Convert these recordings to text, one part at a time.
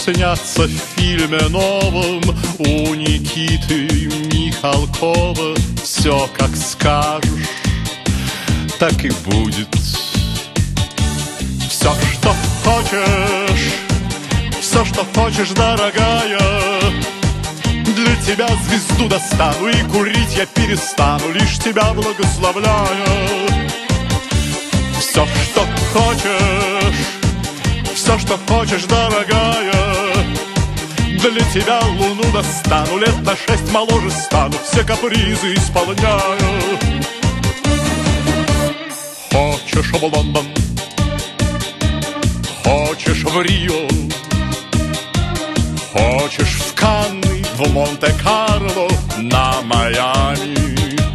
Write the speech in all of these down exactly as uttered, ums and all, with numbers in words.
снятся в фильме новом у Никиты Михалкова. Все, как скажешь, так и будет. Все, что хочешь, все, что хочешь, дорогая, для тебя звезду достану, и курить я перестану, лишь тебя благословляя. Все, что хочешь, все, что хочешь, дорогая, для тебя луну достану, лет на шесть моложе стану, все капризы исполняю. Хочешь в Лондон, хочешь в Рио, хочешь в Канны, в Монте-Карло, на Майами.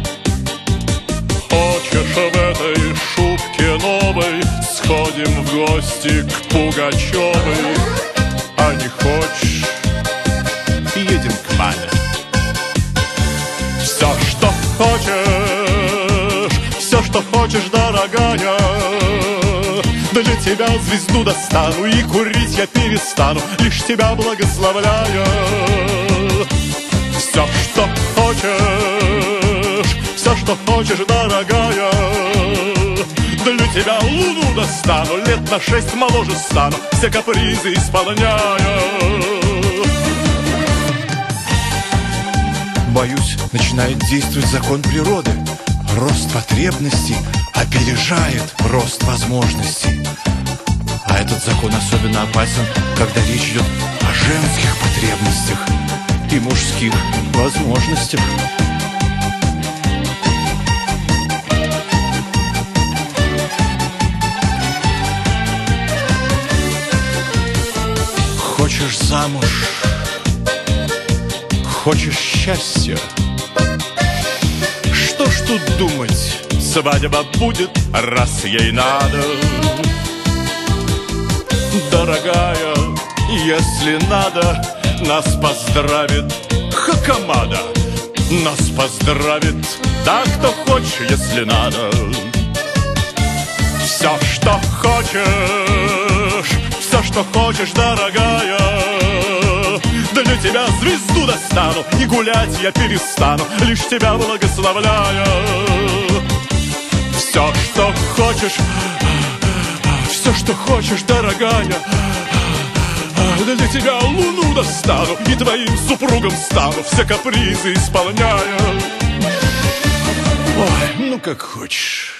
Хочешь в этой шубке новой сходим в гости к Пугачевой, а не хочешь, едем к маме. Все, что хочешь, все, что хочешь, дорогая, для тебя звезду достану, и курить я перестану, лишь тебя благословляя. Все, что хочешь, все, что хочешь, дорогая, для тебя луну достану, лет на шесть моложе стану, все капризы исполняя. Боюсь, начинает действовать закон природы. Рост потребностей опережает рост возможностей. А этот закон особенно опасен, когда речь идет о женских потребностях и мужских возможностях. Хочешь замуж, хочешь счастья, что ж тут думать, свадьба будет, раз ей надо. Дорогая, если надо, нас поздравит Хакамада. Нас поздравит так, кто хочешь, если надо. Все, что хочешь, все, что хочешь, дорогая, для тебя звезду достану, и гулять я перестану, лишь тебя благословляя. Все, что хочешь, все, что хочешь, дорогая, для тебя луну достану, и твоим супругом стану, все капризы исполняя. Ой, ну как хочешь.